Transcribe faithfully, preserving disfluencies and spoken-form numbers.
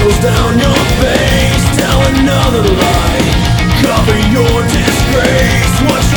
close down your face, tell another lie, cover your disgrace. Watch